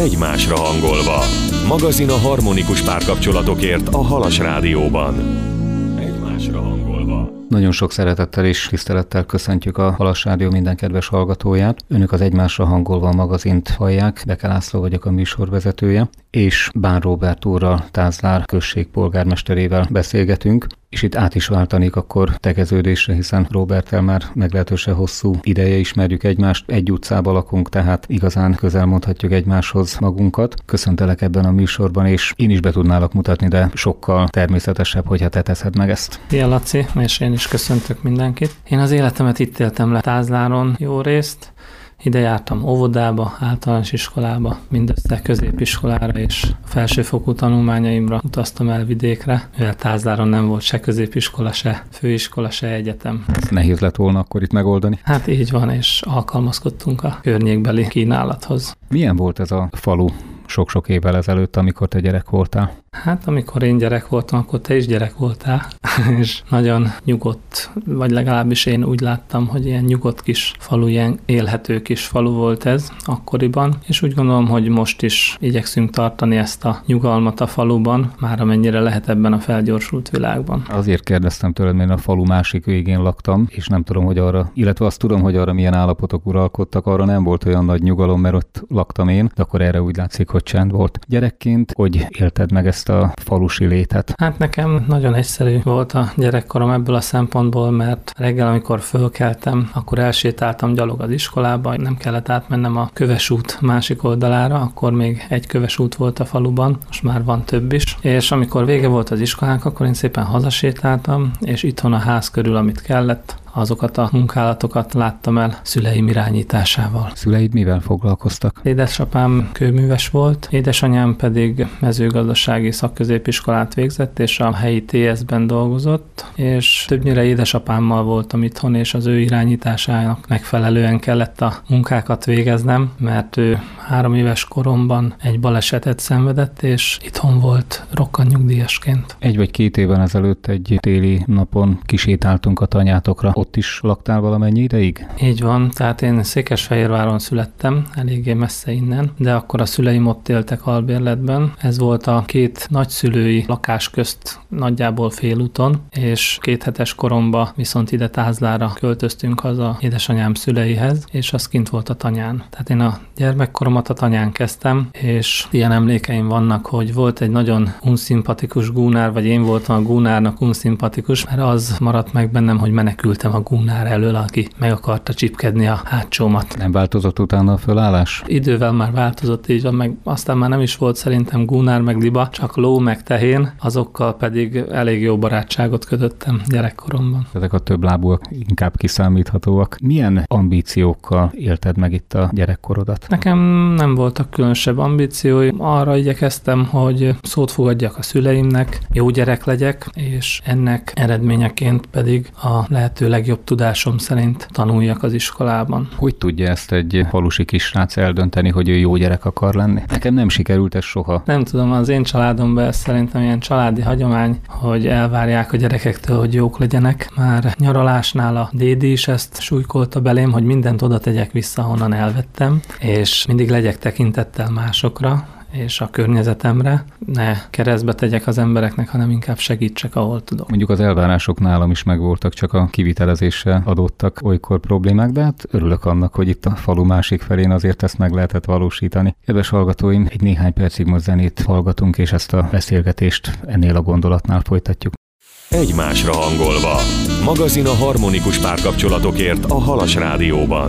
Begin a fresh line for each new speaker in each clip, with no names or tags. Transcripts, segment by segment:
Egymásra hangolva. Magazin a harmonikus párkapcsolatokért a Halas Rádióban. Egymásra hangolva.
Nagyon sok szeretettel és tisztelettel köszöntjük a Halas Rádió minden kedves hallgatóját. Önök az Egymásra hangolva a magazint hallják. Beke László vagyok, a műsorvezetője, és Bán Róbert úrral, Tázlár község polgármesterével beszélgetünk. És itt át is váltanék akkor tegeződésre, hiszen Róberttel már meglehetősen hosszú ideje ismerjük egymást, egy utcában lakunk, tehát igazán közel mondhatjuk egymáshoz magunkat. Köszöntelek ebben a műsorban, és én is be tudnálak mutatni, de sokkal természetesebb, hogyha te teszed meg ezt.
Szia Laci, és én is köszöntök mindenkit. Én az életemet itt éltem le Tázláron jó részt. Ide jártam óvodába, általános iskolába, mindössze középiskolára, és a felsőfokú tanulmányaimra utaztam el vidékre, mivel Tázláron nem volt se középiskola, se főiskola, se egyetem.
Nehéz lett volna akkor itt megoldani?
Hát így van, és alkalmazkodtunk a környékbeli kínálathoz.
Milyen volt ez a falu sok-sok évvel ezelőtt, amikor te gyerek voltál?
Hát amikor én gyerek voltam, akkor te is gyerek voltál, és nagyon nyugodt, vagy legalábbis én úgy láttam, hogy ilyen nyugodt kis falu, ilyen élhető kis falu volt ez akkoriban, és úgy gondolom, hogy most is igyekszünk tartani ezt a nyugalmat a faluban, már amennyire lehet ebben a felgyorsult világban.
Azért kérdeztem tőled, mert a falu másik végén laktam, és nem tudom, hogy arra, illetve azt tudom, hogy arra milyen állapotok uralkodtak, arra nem volt olyan nagy nyugalom, mert ott laktam én, de akkor erre úgy látszik, hogy csend volt. Gyerekként hogy élted meg ezt a falusi létet?
Hát nekem nagyon egyszerű volt a gyerekkorom ebből a szempontból, mert reggel, amikor fölkeltem, akkor elsétáltam gyalog az iskolába, nem kellett átmennem a Köves út másik oldalára, akkor még egy Köves út volt a faluban, most már van több is, és amikor vége volt az iskolának, akkor én szépen hazasétáltam, és itthon a ház körül, amit kellett, azokat a munkálatokat láttam el szüleim irányításával.
Szüleid mivel foglalkoztak?
Édesapám kőműves volt, édesanyám pedig mezőgazdasági szakközépiskolát végzett, és a helyi TS-ben dolgozott, és többnyire édesapámmal voltam itthon, és az ő irányításának megfelelően kellett a munkákat végeznem, mert ő 3 éves koromban egy balesetet szenvedett, és itthon volt rokkantnyugdíjasként.
1 vagy 2 évvel ezelőtt egy téli napon kisétáltunk a tanyátokra. Ott is laktál valamennyi ideig?
Így van, tehát én Székesfehérváron születtem, eléggé messze innen, de akkor a szüleim ott éltek albérletben. Ez volt a 2 nagyszülői lakás közt nagyjából félúton, és 2 hetes koromban viszont ide Tázlára költöztünk haza édesanyám szüleihez, és az kint volt a tanyán. Tehát én a gyermekkoromat a tanyán kezdtem, és ilyen emlékeim vannak, hogy volt egy nagyon unszimpatikus gúnár, vagy én voltam a gúnárnak unszimpatikus, mert az maradt meg bennem, hogy menekültem a gúnár elől, aki meg akarta csipkedni a hátsómat.
Nem változott utána a fölállás?
Idővel már változott, így van, meg aztán már nem is volt szerintem gúnár meg liba, csak ló meg tehén, azokkal pedig elég jó barátságot kötöttem gyerekkoromban.
Ezek a többlábúak inkább kiszámíthatóak. Milyen ambíciókkal élted meg itt a gyerekkorodat?
Nekem nem voltak különösebb ambícióim. Arra igyekeztem, hogy szót fogadjak a szüleimnek, jó gyerek legyek, és ennek eredményeként pedig a lehető legjobb tudásom szerint tanuljak az iskolában.
Hogy tudja ezt egy falusi kisrác eldönteni, hogy ő jó gyerek akar lenni? Nekem nem sikerült ez soha.
Nem tudom, az én családomban ez szerintem ilyen családi hagyomány, hogy elvárják a gyerekektől, hogy jók legyenek. Már nyaralásnál a dédi is ezt súlykolta belém, hogy mindent oda tegyek vissza, honnan elvettem, és mindig legyek tekintettel másokra, és a környezetemre, ne keresztbe tegyek az embereknek, hanem inkább segítsek, ahol tudok.
Mondjuk az elvárások nálam is megvoltak, csak a kivitelezéssel adottak olykor problémák, de hát örülök annak, hogy itt a falu másik felén azért ezt meg lehetett valósítani. Kedves hallgatóim, egy néhány percig most zenét hallgatunk, és ezt a beszélgetést ennél a gondolatnál folytatjuk.
Egymásra hangolva. Magazin a harmonikus párkapcsolatokért a Halas Rádióban.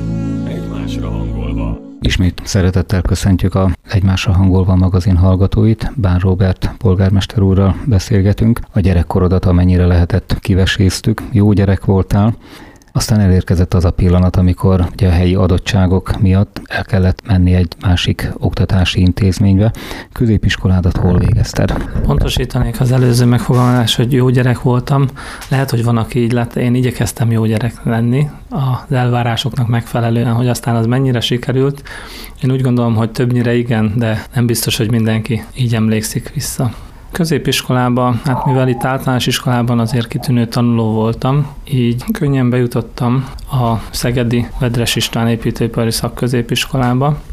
Egymásra hangolva.
Ismét szeretettel köszöntjük a Egymásra hangolva magazin hallgatóit. Bán Róbert polgármester úrral beszélgetünk. A gyerekkorodat amennyire lehetett kiveséztük. Jó gyerek voltál. Aztán elérkezett az a pillanat, amikor ugye a helyi adottságok miatt el kellett menni egy másik oktatási intézménybe. Középiskoládat hol végezted?
Pontosítanék az előző megfogalmazás, hogy jó gyerek voltam. Lehet, hogy van, aki így lett. Én igyekeztem jó gyerek lenni az elvárásoknak megfelelően, hogy aztán az mennyire sikerült. Én úgy gondolom, hogy többnyire igen, de nem biztos, hogy mindenki így emlékszik vissza. Középiskolában, hát mivel itt általános iskolában azért kitűnő tanuló voltam, így könnyen bejutottam a szegedi Vedres István építőipari szakközépiskolába,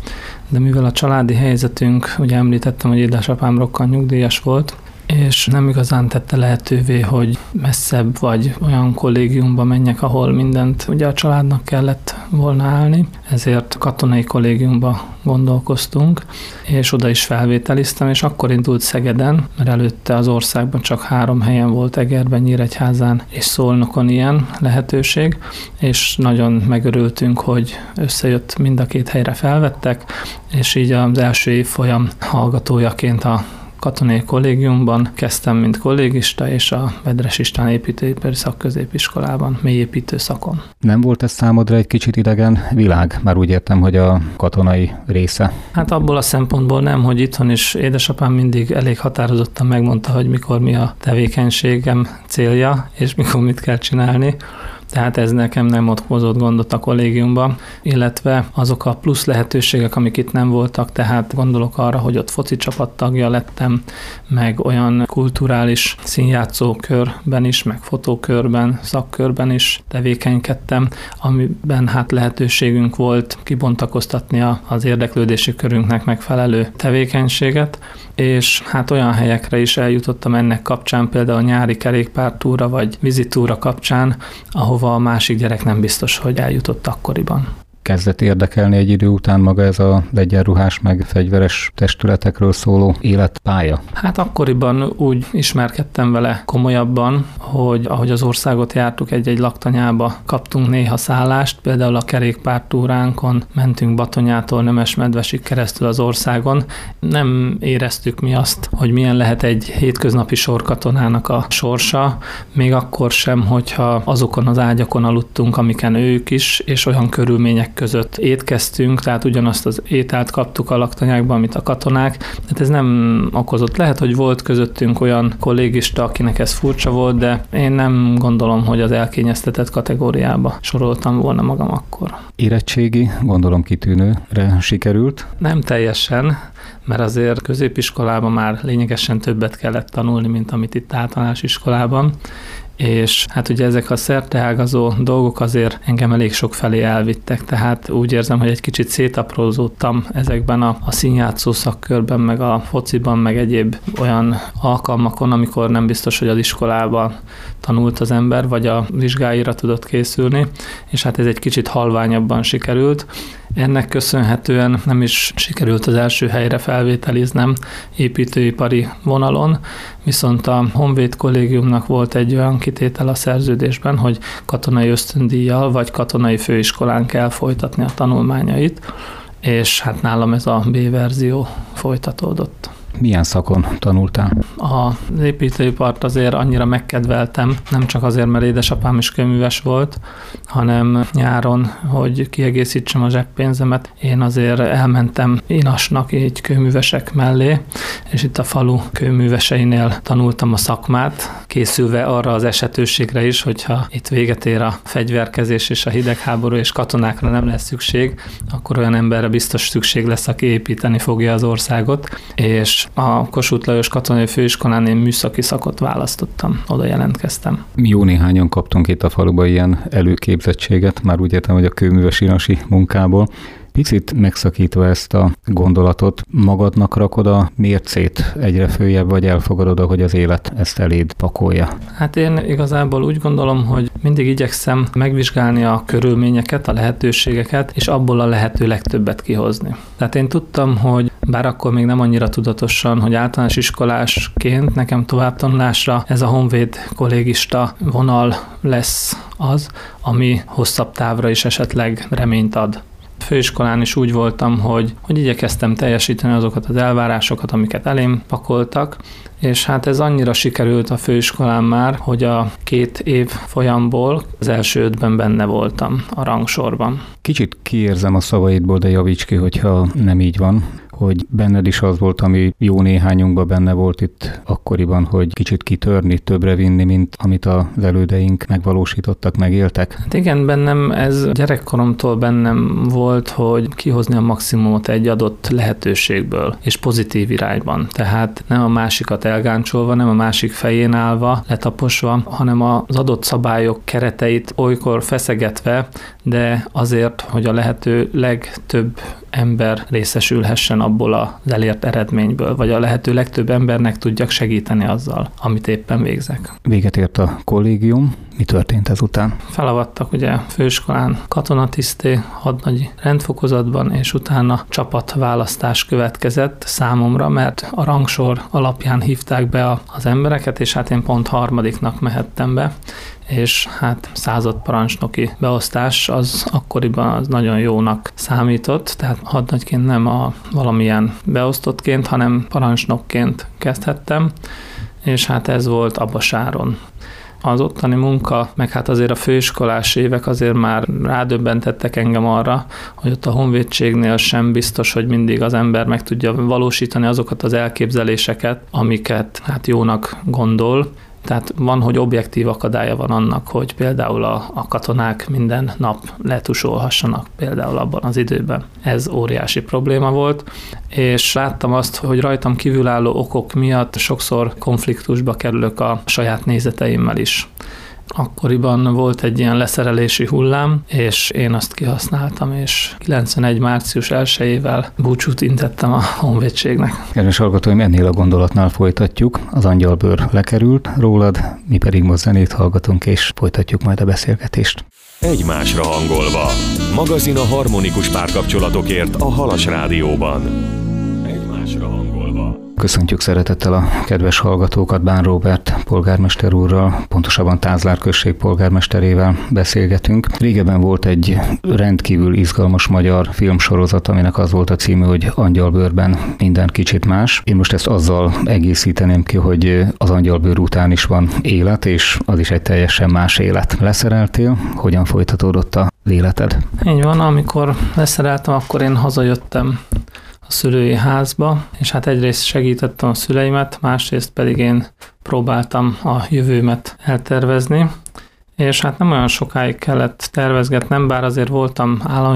de mivel a családi helyzetünk, ugye említettem, hogy édesapám rokkant nyugdíjas volt, és nem igazán tette lehetővé, hogy messzebb vagy olyan kollégiumba menjek, ahol mindent ugye a családnak kellett volna állni, ezért katonai kollégiumba gondolkoztunk, és oda is felvételiztem, és akkor indult Szegeden, mert előtte az országban csak 3 helyen volt, Egerben, Nyíregyházán és Szolnokon ilyen lehetőség, és nagyon megörültünk, hogy összejött, mind a 2 helyre felvettek, és így az első évfolyam hallgatójaként a katonai kollégiumban kezdtem, mint kollégista, és a Vedres István építőipari szakközépiskolában, mélyépítő szakon.
Nem volt ez számodra egy kicsit idegen világ? Már úgy értem, hogy a katonai része.
Hát abból a szempontból nem, hogy itthon is édesapám mindig elég határozottan megmondta, hogy mikor mi a tevékenységem célja, és mikor mit kell csinálni. Tehát ez nekem nem okozott gondot a kollégiumban, illetve azok a plusz lehetőségek, amik itt nem voltak, tehát gondolok arra, hogy ott foci csapattagja lettem, meg olyan kulturális színjátszókörben is, meg fotókörben, szakkörben is tevékenykedtem, amiben hát lehetőségünk volt kibontakoztatni az érdeklődési körünknek megfelelő tevékenységet, és hát olyan helyekre is eljutottam ennek kapcsán, például a nyári kerékpártúra vagy vízitúra kapcsán, ahova a másik gyerek nem biztos, hogy eljutott akkoriban.
Kezdett érdekelni egy idő után maga ez a egyenruhás meg fegyveres testületekről szóló életpálya?
Hát akkoriban úgy ismerkedtem vele komolyabban, hogy ahogy az országot jártuk, egy-egy laktanyába kaptunk néha szállást, például a kerékpártúránkon mentünk Batonyától Nemesmedvesig keresztül az országon. Nem éreztük mi azt, hogy milyen lehet egy hétköznapi sorkatonának a sorsa, még akkor sem, hogyha azokon az ágyakon aludtunk, amiken ők is, és olyan körülmények között étkeztünk, tehát ugyanazt az ételt kaptuk a laktanyákban, amit a katonák. Tehát ez nem okozott. Lehet, hogy volt közöttünk olyan kollégista, akinek ez furcsa volt, de én nem gondolom, hogy az elkényeztetett kategóriába soroltam volna magam akkor.
Érettségi, gondolom kitűnőre sikerült?
Nem teljesen, mert azért középiskolában már lényegesen többet kellett tanulni, mint amit itt általános iskolában, és hát ugye ezek a szerteágazó dolgok azért engem elég sok felé elvittek, tehát úgy érzem, hogy egy kicsit szétaprózódtam ezekben a színjátszó szakkörben, meg a fociban, meg egyéb olyan alkalmakon, amikor nem biztos, hogy az iskolában tanult az ember, vagy a vizsgáira tudott készülni, és hát ez egy kicsit halványabban sikerült. Ennek köszönhetően nem is sikerült az első helyre felvételiznem építőipari vonalon, viszont a Honvéd Kollégiumnak volt egy olyan kitétel a szerződésben, hogy katonai ösztöndíjjal vagy katonai főiskolán kell folytatni a tanulmányait, és hát nálam ez a B-verzió folytatódott.
Milyen szakon tanultál?
Az építőipart azért annyira megkedveltem, nem csak azért, mert édesapám is kőműves volt, hanem nyáron, hogy kiegészítsem a zseppénzemet, én azért elmentem inasnak így kőművesek mellé, és itt a falu kőműveseinél tanultam a szakmát, készülve arra az esetőségre is, hogyha itt véget ér a fegyverkezés és a hidegháború, és katonákra nem lesz szükség, akkor olyan emberre biztos szükség lesz, aki építeni fogja az országot, és a Kossuth Lajos Katonai Főiskolán én műszaki szakot választottam, oda jelentkeztem.
Jó néhányan kaptunk itt a faluban ilyen előképzettséget, már úgy értem, hogy a kőműves inasi munkából. Picit megszakítva ezt a gondolatot, magadnak rakod a mércét egyre följebb, vagy elfogadod, hogy az élet ezt eléd pakolja?
Hát én igazából úgy gondolom, hogy mindig igyekszem megvizsgálni a körülményeket, a lehetőségeket, és abból a lehető legtöbbet kihozni. Tehát én tudtam, hogy bár akkor még nem annyira tudatosan, hogy általános iskolásként nekem továbbtanulásra ez a honvéd kollégista vonal lesz az, ami hosszabb távra is esetleg reményt ad. Főiskolán is úgy voltam, hogy igyekeztem teljesíteni azokat az elvárásokat, amiket elém pakoltak, és hát ez annyira sikerült a főiskolán már, hogy a 2 év folyamból az első 5-ben benne voltam a rangsorban.
Kicsit kiérzem a szavaidból, de javíts ki, hogyha nem így van, hogy benned is az volt, ami jó néhányunkban benne volt itt akkoriban, hogy kicsit kitörni, többre vinni, mint amit az elődeink megvalósítottak, megéltek?
Hát igen, bennem ez gyerekkoromtól bennem volt, hogy kihozni a maximumot egy adott lehetőségből, és pozitív irányban. Tehát nem a másikat elgáncsolva, nem a másik fején állva, letaposva, hanem az adott szabályok kereteit olykor feszegetve, de azért, hogy a lehető legtöbb ember részesülhessen abból az elért eredményből, vagy a lehető legtöbb embernek tudjak segíteni azzal, amit éppen végzek.
Véget ért a kollégium, mi történt ezután?
Felavattak ugye főiskolán katonatiszté, hadnagyi rendfokozatban, és utána csapatválasztás következett számomra, mert a rangsor alapján hívták be az embereket, és hát én pont harmadiknak mehettem be, és hát századparancsnoki beosztás az akkoriban az nagyon jónak számított, tehát hadnagyként nem valamilyen beosztottként, hanem parancsnokként kezdhettem, és hát ez volt Abasáron. Az ottani munka, meg hát azért a főiskolás évek azért már rádöbbentettek engem arra, hogy ott a honvédségnél sem biztos, hogy mindig az ember meg tudja valósítani azokat az elképzeléseket, amiket hát jónak gondol. Tehát van, hogy objektív akadálya van annak, hogy például a katonák minden nap letusolhassanak például abban az időben. Ez óriási probléma volt, és láttam azt, hogy rajtam kívülálló okok miatt sokszor konfliktusba kerülök a saját nézeteimmel is. Akkoriban volt egy ilyen leszerelési hullám, és én azt kihasználtam, és 91. március 1-ével búcsút intettem a honvédségnek.
Kedves hallgatóim, ennél a gondolatnál folytatjuk. Az angyalbőr lekerült rólad, mi pedig most zenét hallgatunk, és folytatjuk majd a beszélgetést.
Egymásra hangolva. Magazin a harmonikus párkapcsolatokért a Halas Rádióban. Egymásra hangolva.
Köszöntjük szeretettel a kedves hallgatókat, Bán Róbert polgármester úrral, pontosabban Tázlár község polgármesterével beszélgetünk. Régebben volt egy rendkívül izgalmas magyar filmsorozat, aminek az volt a címe, hogy Angyalbőrben minden kicsit más. Én most ezt azzal egészíteném ki, hogy az Angyalbőr után is van élet, és az is egy teljesen más élet. Leszereltél, hogyan folytatódott a életed?
Így van, amikor leszereltem, akkor én hazajöttem a szülői házba, és hát egyrészt segítettem a szüleimet, másrészt pedig én próbáltam a jövőmet eltervezni, és hát nem olyan sokáig kellett tervezgetnem, bár azért voltam állami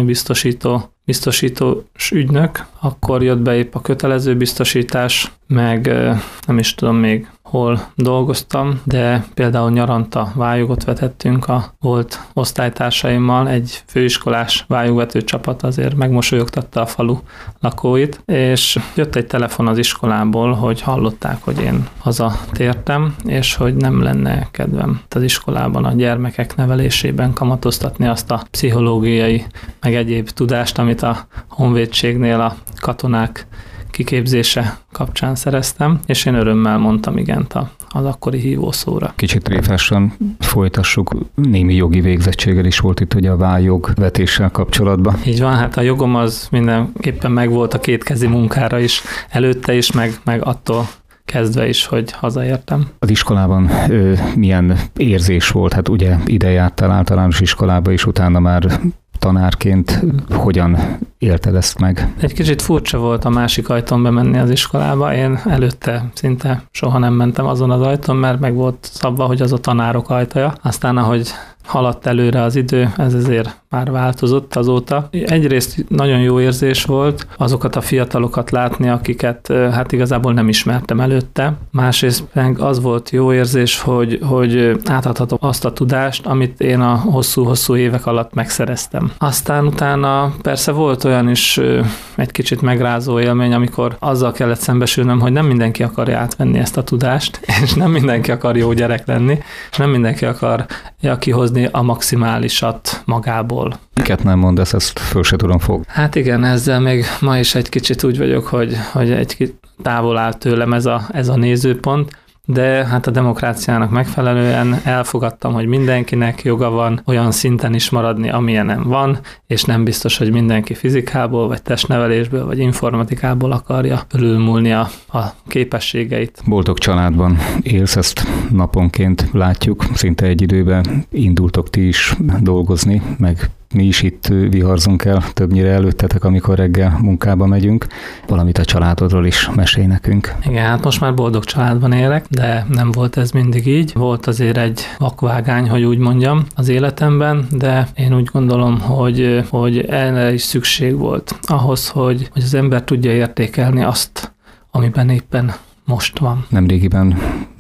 biztosítós ügynök, akkor jött be épp a kötelező biztosítás, meg nem is tudom még hol dolgoztam, de például nyaranta vályugot vetettünk a volt osztálytársaimmal, egy főiskolás vályugvető csapat azért megmosolyogtatta a falu lakóit, és jött egy telefon az iskolából, hogy hallották, hogy én hazatértem, és hogy nem lenne kedvem az iskolában a gyermekek nevelésében kamatoztatni azt a pszichológiai, meg egyéb tudást, amit a honvédségnél a katonák kiképzése kapcsán szereztem, és én örömmel mondtam igent az akkori hívószóra.
Kicsit tréfásan folytassuk, némi jogi végzettséggel is volt itt ugye a vályogvetéssel kapcsolatban.
Így van, hát a jogom az mindenképpen megvolt a kétkezi munkára is, előtte is, meg attól kezdve is, hogy hazaértem.
Az iskolában milyen érzés volt? Hát ugye ide jártál általános iskolába, és utána már tanárként hogyan élted ezt meg? Egy
kicsit furcsa volt a másik ajtón bemenni az iskolába. Én előtte szinte soha nem mentem azon az ajtón, mert meg volt szabva, hogy az a tanárok ajtaja. Aztán, ahogy haladt előre az idő, ez ezért már változott azóta. Egyrészt nagyon jó érzés volt azokat a fiatalokat látni, akiket hát igazából nem ismertem előtte. Másrészt meg az volt jó érzés, hogy átadhatom azt a tudást, amit én a hosszú-hosszú évek alatt megszereztem. Aztán utána persze volt olyan is egy kicsit megrázó élmény, amikor azzal kellett szembesülnöm, hogy nem mindenki akarja átvenni ezt a tudást, és nem mindenki akar jó gyerek lenni, és nem mindenki akarja kihozni a maximálisat magából.
Miket nem mondasz, ezt föl se tudom fogni.
Hát igen, ezzel még ma is egy kicsit úgy vagyok, hogy egy távol áll tőlem ez a nézőpont, de hát a demokráciának megfelelően elfogadtam, hogy mindenkinek joga van olyan szinten is maradni, amilyenem van, és nem biztos, hogy mindenki fizikából, vagy testnevelésből, vagy informatikából akarja fölülmúlni a képességeit.
Boldog családban élsz, ezt naponként látjuk, szinte egy időben indultok ti is dolgozni, meg mi is itt viharzunk el, többnyire előttetek, amikor reggel munkába megyünk. Valamit a családodról is mesélj nekünk. Igen,
hát most már boldog családban élek, de nem volt ez mindig így. Volt azért egy vakvágány, hogy úgy mondjam, az életemben, de én úgy gondolom, hogy erre is szükség volt ahhoz, hogy az ember tudja értékelni azt, amiben éppen most van.
Nemrégiben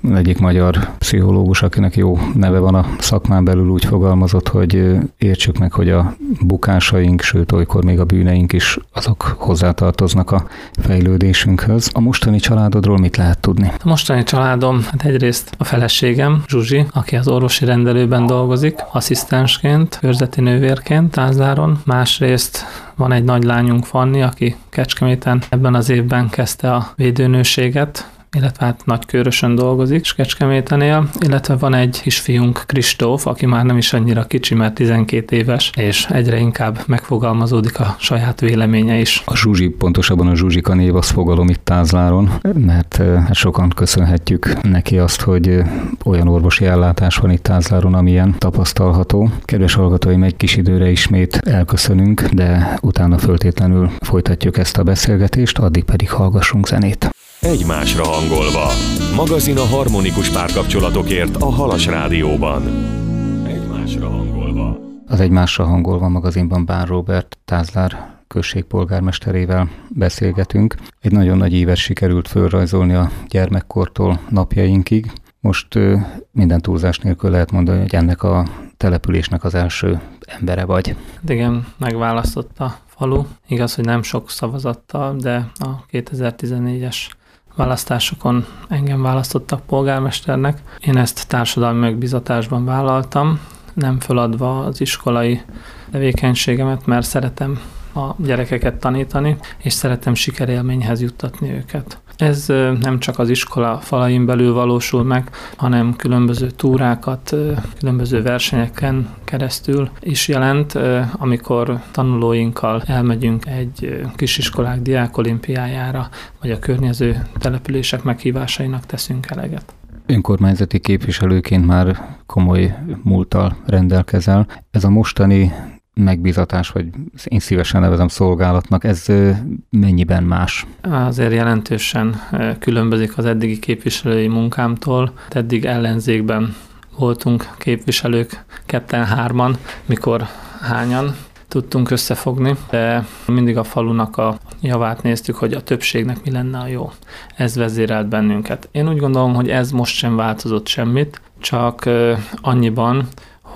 egyik magyar pszichológus, akinek jó neve van a szakmán belül, úgy fogalmazott, hogy értsük meg, hogy a bukásaink, sőt olykor még a bűneink is azok hozzátartoznak a fejlődésünkhöz. A mostani családodról mit lehet tudni?
A mostani családom, hát egyrészt a feleségem, Zsuzsi, aki az orvosi rendelőben dolgozik, asszisztensként, körzeti nővérként Tázláron. Másrészt van egy nagy lányunk, Fanni, aki Kecskeméten ebben az évben kezdte a védőnőséget, illetve hát Nagykőrösön dolgozik, és Kecskeméten él, illetve van egy kisfiunk, Kristóf, aki már nem is annyira kicsi, mert 12 éves, és egyre inkább megfogalmazódik a saját véleménye is.
A Zsuzsi, pontosabban a Zsuzsika név, az fogalom itt Tázláron, mert sokan köszönhetjük neki azt, hogy olyan orvosi ellátás van itt Tázláron, amilyen tapasztalható. Kedves hallgatóim, egy kis időre ismét elköszönünk, de utána föltétlenül folytatjuk ezt a beszélgetést, addig pedig hallgassunk zenét.
Egymásra hangolva. Magazin a harmonikus párkapcsolatokért a Halas Rádióban. Egymásra hangolva.
Az Egymásra hangolva magazinban Bán Róbert, Tázlár község polgármesterével beszélgetünk. Egy nagyon nagy ívet sikerült fölrajzolni a gyermekkortól napjainkig. Most minden túlzás nélkül lehet mondani, hogy ennek a településnek az első embere vagy.
Igen, megválasztott a falu. Igaz, hogy nem sok szavazattal, de a 2014-es választásokon engem választottak polgármesternek. Én ezt társadalmi megbízatásban vállaltam, nem föladva az iskolai tevékenységemet, mert szeretem a gyerekeket tanítani, és szeretem sikerélményhez juttatni őket. Ez nem csak az iskola falain belül valósul meg, hanem különböző túrákat, különböző versenyeken keresztül is jelent, amikor tanulóinkkal elmegyünk egy kisiskolák diákolimpiájára, vagy a környező települések meghívásainak teszünk eleget.
Önkormányzati képviselőként már komoly múlttal rendelkezel. Ez a mostani megbízatás, vagy én szívesen nevezem szolgálatnak, ez mennyiben más?
Azért jelentősen különbözik az eddigi képviselői munkámtól. Eddig ellenzékben voltunk képviselők, 2-3, mikor hányan tudtunk összefogni, de mindig a falunak a javát néztük, hogy a többségnek mi lenne a jó. Ez vezérelt bennünket. Én úgy gondolom, hogy ez most sem változott semmit, csak annyiban,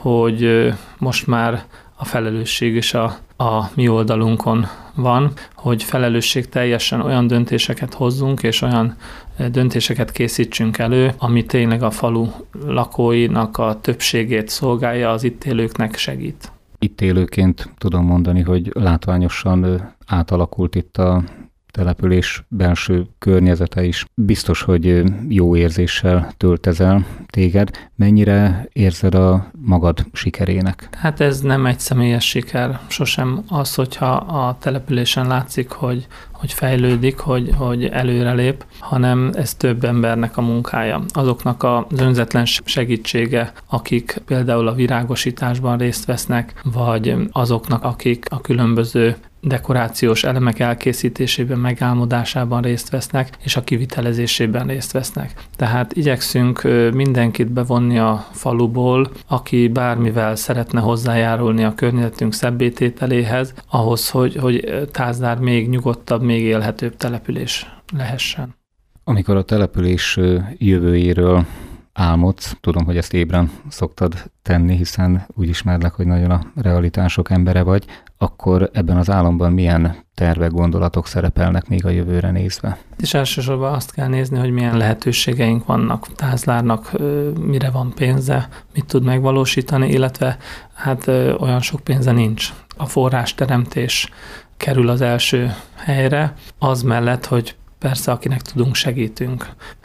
hogy most már a felelősség is a mi oldalunkon van, hogy felelősség teljesen olyan döntéseket hozzunk, és olyan döntéseket készítsünk elő, ami tényleg a falu lakóinak a többségét szolgálja, az itt élőknek segít.
Itt élőként tudom mondani, hogy látványosan átalakult itt a település belső környezete is. Biztos, hogy jó érzéssel töltezel téged. Mennyire érzed a magad sikerének?
Hát ez nem egy személyes siker, sosem az, hogyha a településen látszik, hogy fejlődik, hogy előrelép, hanem ez több embernek a munkája. Azoknak az önzetlen segítsége, akik például a virágosításban részt vesznek, vagy azoknak, akik a különböző dekorációs elemek elkészítésében, megálmodásában részt vesznek, és a kivitelezésében részt vesznek. Tehát igyekszünk mindenkit bevonni a faluból, aki bármivel szeretne hozzájárulni a környezetünk szebbé-tételéhez, ahhoz, hogy Tázlár még nyugodtabb, még élhetőbb település lehessen.
Amikor a település jövőjéről álmodsz, tudom, hogy ezt ébren szoktad tenni, hiszen úgy ismerlek, hogy nagyon a realitások embere vagy, akkor ebben az álomban milyen tervek, gondolatok szerepelnek még a jövőre nézve?
És elsősorban azt kell nézni, hogy milyen lehetőségeink vannak. Tázlárnak mire van pénze, mit tud megvalósítani, illetve hát olyan sok pénze nincs. A forrásteremtés kerül az első helyre, az mellett, hogy persze akinek tudunk, segítünk.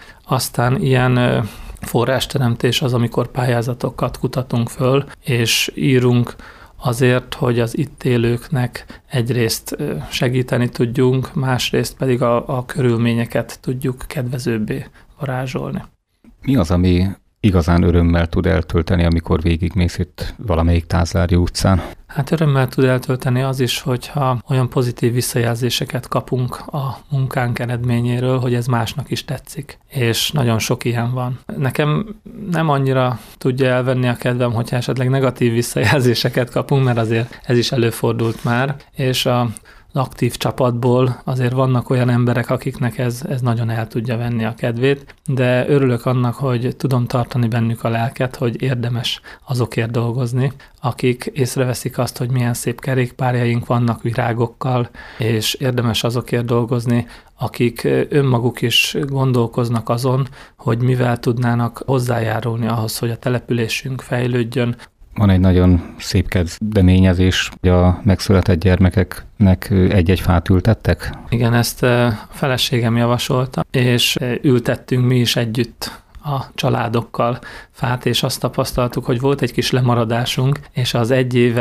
Aztán ilyen forrásteremtés az, amikor pályázatokat kutatunk föl, és írunk azért, hogy az itt élőknek egyrészt segíteni tudjunk, másrészt pedig a körülményeket tudjuk kedvezőbbé varázsolni.
Mi az, ami igazán örömmel tud eltölteni, amikor végigmész itt valamelyik Tázlári utcán?
Hát örömmel tud eltölteni az is, hogyha olyan pozitív visszajelzéseket kapunk a munkánk eredményéről, hogy ez másnak is tetszik. És nagyon sok ilyen van. Nekem nem annyira tudja elvenni a kedvem, hogyha esetleg negatív visszajelzéseket kapunk, mert azért ez is előfordult már, és aktív csapatból azért vannak olyan emberek, akiknek ez nagyon el tudja venni a kedvét, de örülök annak, hogy tudom tartani bennük a lelket, hogy érdemes azokért dolgozni, akik észreveszik azt, hogy milyen szép kerékpárjaink vannak virágokkal, és érdemes azokért dolgozni, akik önmaguk is gondolkoznak azon, hogy mivel tudnának hozzájárulni ahhoz, hogy a településünk fejlődjön.
Van egy nagyon szép kezdeményezés, hogy a megszületett gyermekeknek egy-egy fát ültettek?
Igen, ezt a feleségem javasolta, és ültettünk mi is együtt a családokkal fát, és azt tapasztaltuk, hogy volt egy kis lemaradásunk, és az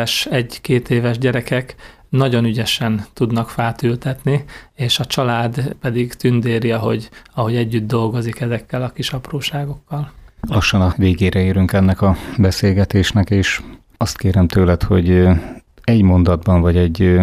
1-2 éves gyerekek nagyon ügyesen tudnak fát ültetni, és a család pedig tündéri, ahogy együtt dolgozik ezekkel a kis apróságokkal.
Lassan a végére érünk ennek a beszélgetésnek, és azt kérem tőled, hogy egy mondatban vagy egy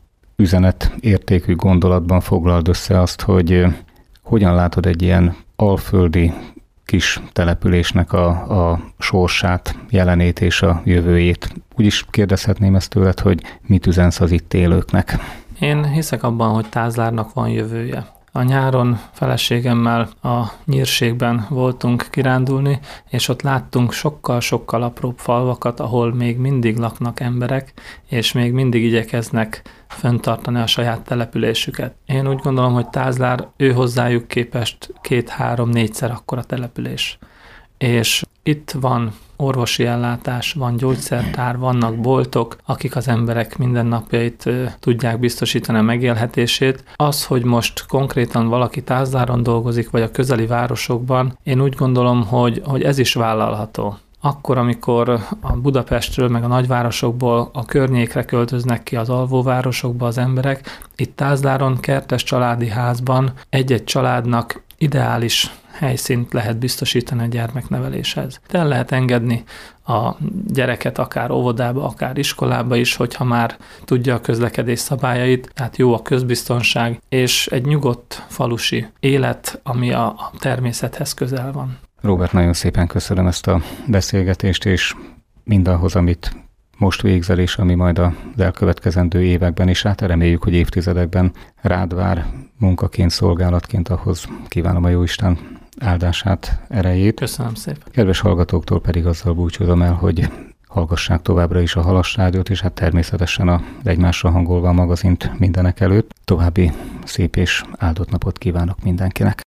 üzenet értékű gondolatban foglald össze azt, hogy hogyan látod egy ilyen alföldi kis településnek a sorsát, jelenét és a jövőjét. Úgy is kérdezhetném ezt tőled, hogy mit üzensz az itt élőknek?
Én hiszek abban, hogy Tázlárnak van jövője. A nyáron feleségemmel a Nyírségben voltunk kirándulni, és ott láttunk sokkal-sokkal apróbb falvakat, ahol még mindig laknak emberek, és még mindig igyekeznek fenntartani a saját településüket. Én úgy gondolom, hogy Tázlár ő hozzájuk képest 2-3-4-szer akkora település. És itt van orvosi ellátás, van gyógyszertár, vannak boltok, akik az emberek mindennapjait tudják biztosítani a megélhetését. Az, hogy most konkrétan valaki Tázláron dolgozik, vagy a közeli városokban, én úgy gondolom, hogy ez is vállalható. Akkor, amikor a Budapestről, meg a nagyvárosokból a környékre költöznek ki az alvóvárosokba az emberek, itt Tázláron, kertes családi házban egy-egy családnak ideális helyszínt lehet biztosítani a gyermekneveléshez. El lehet engedni a gyereket akár óvodába, akár iskolába is, hogyha már tudja a közlekedés szabályait, tehát jó a közbiztonság, és egy nyugodt falusi élet, ami a természethez közel van.
Róbert, nagyon szépen köszönöm ezt a beszélgetést, és mindahhoz, amit most végzel, és ami majd az elkövetkezendő években is, hát reméljük, hogy évtizedekben rád vár munkaként, szolgálatként, ahhoz kívánom a Jóisten áldását, erejét.
Köszönöm szépen.
Kedves hallgatóktól pedig azzal búcsúzom el, hogy hallgassák továbbra is a Halas Rádiót, és hát természetesen az Egymásra hangolva magazint mindenek előtt. További szép és áldott napot kívánok mindenkinek.